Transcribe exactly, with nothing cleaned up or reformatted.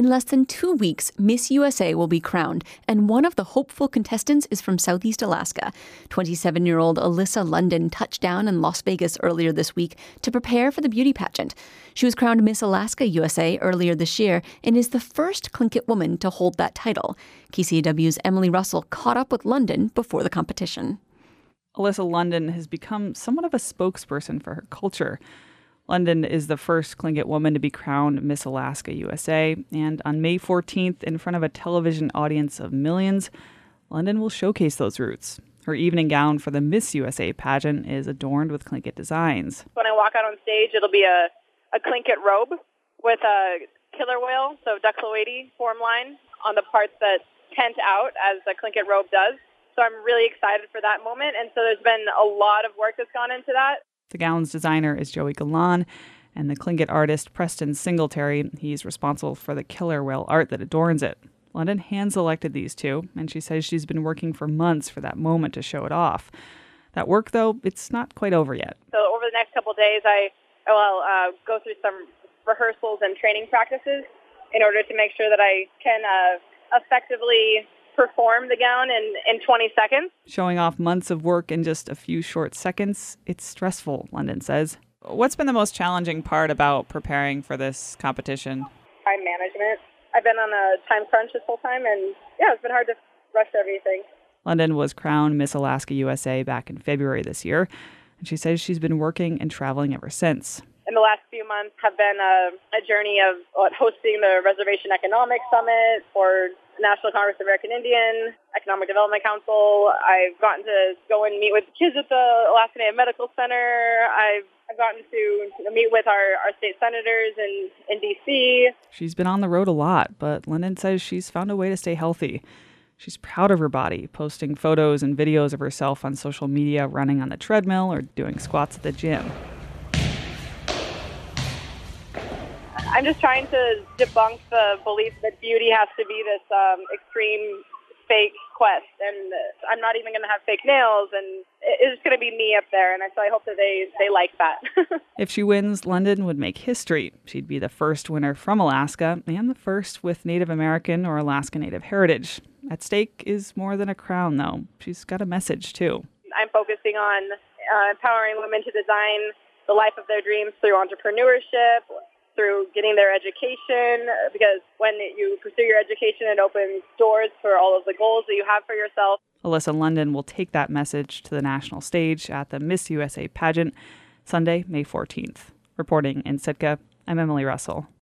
In less than two weeks, Miss U S A will be crowned, and one of the hopeful contestants is from Southeast Alaska. twenty-seven-year-old Alyssa London touched down in Las Vegas earlier this week to prepare for the beauty pageant. She was crowned Miss Alaska U S A earlier this year and is the first Tlingit woman to hold that title. K C A W's Emily Russell caught up with London before the competition. Alyssa London has become somewhat of a spokesperson for her culture. London is the first Tlingit woman to be crowned Miss Alaska U S A, and on May fourteenth, in front of a television audience of millions, London will showcase those roots. Her evening gown for the Miss U S A pageant is adorned with Tlingit designs. When I walk out on stage, it'll be a, a Tlingit robe with a killer whale, so Duxloeaty form line, on the parts that tent out as a Tlingit robe does. So I'm really excited for that moment, and so there's been a lot of work that's gone into that. The gown's designer is Joey Galan, and the Tlingit artist Preston Singletary. He's responsible for the killer whale art that adorns it. London hand-selected these two, and she says she's been working for months for that moment to show it off. That work, though, it's not quite over yet. So over the next couple of days, I will uh, go through some rehearsals and training practices in order to make sure that I can uh, effectively perform the gown in, in twenty seconds. Showing off months of work in just a few short seconds, it's stressful, London says. What's been the most challenging part about preparing for this competition? Time management. I've been on a time crunch this whole time, and yeah, it's been hard to rush everything. London was crowned Miss Alaska U S A back in February this year, and she says she's been working and traveling ever since. In the last few months have been a, a journey of uh, hosting the Reservation Economic Summit for National Congress of American Indian, Economic Development Council. I've gotten to go and meet with kids at the Alaska Native Medical Center. I've, I've gotten to meet with our, our state senators in, in D C. She's been on the road a lot, but London says she's found a way to stay healthy. She's proud of her body, posting photos and videos of herself on social media running on the treadmill or doing squats at the gym. I'm just trying to debunk the belief that beauty has to be this um, extreme fake quest, and I'm not even going to have fake nails, and it's going to be me up there, and so I hope that they, they like that. If she wins, London would make history. She'd be the first winner from Alaska and the first with Native American or Alaska Native heritage. At stake is more than a crown, though. She's got a message, too. I'm focusing on uh, empowering women to design the life of their dreams through entrepreneurship, through getting their education, because when you pursue your education, it opens doors for all of the goals that you have for yourself. Alyssa London will take that message to the national stage at the Miss U S A pageant Sunday, May fourteenth. Reporting in Sitka, I'm Emily Russell.